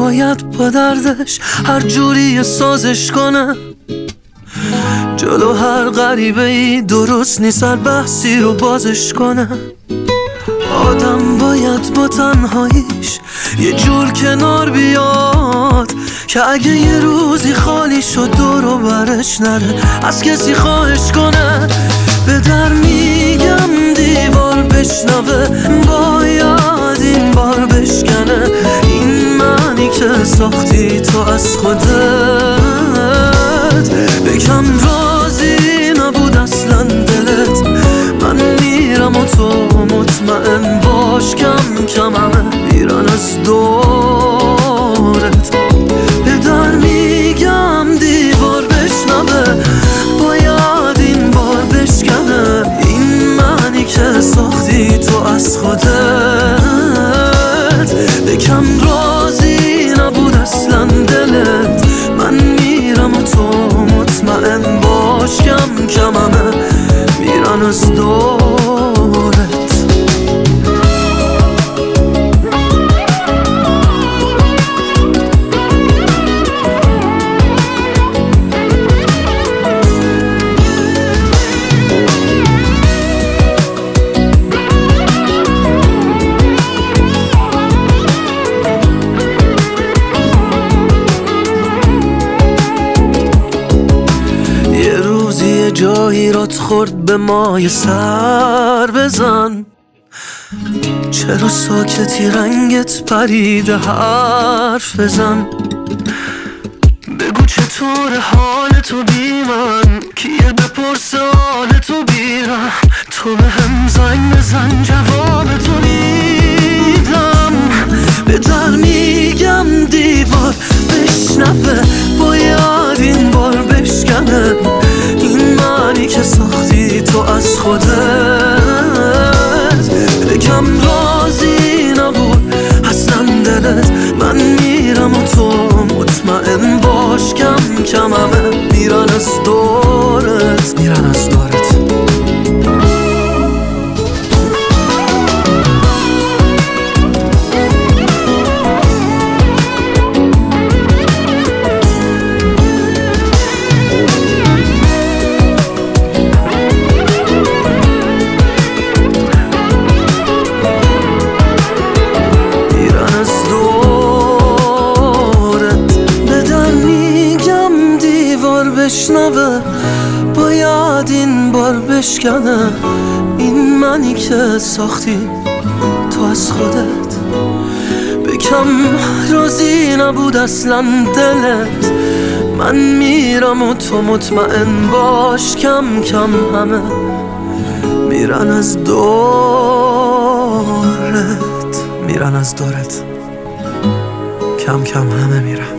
باید با دردش هر جوری سازش کنم. جلو هر غریبه ای درست نیست هر بحثی رو بازش کنم. آدم باید با تنهاییش یه جور کنار بیاد که اگه یه روزی خالی شد دور و برش نره از کسی خواهش کنه. به در میگم دیوار بشنوه، باید این بار بشکنه. این معنی که ساختی تو از خودت، بگم راضی نبود اصلا دلت. من میرم و تو مطمئن باش کم کم همه میرن از دورت. به در میگم دیوار بشنوه، باید این بار بشکنه. این معنی که ساختی تو از خودت، بگم راضی نبود اصلا دلت. من میرم و تو مطمئن باش کم کم همه میرن از دورت. جایی رات خورد به مای سر بزن. چرا ساکتی رنگت پریده حرف بزن. بگو چطور حال تو بی من، کیه بپرسه حال تو بیرم. تو به هم زنگ بزن جواب تو میدم. به در میگم دیوار بشنوه، باید این بار بشکنه. این معنی که ساختی تو از خودت، بگم راضی نبود اصلا دلت. من میرم و تو مطمئن باش کم کم همه میرن از دورت، میرن از دورت. بشنوه، باید این بار بشکنه. این منی که ساختی تو از خودت، بکم راضی نبود اصلا دلت. من میرم و تو مطمئن باش کم کم همه میرن از دورت، میرن از دورت. کم کم همه میرن.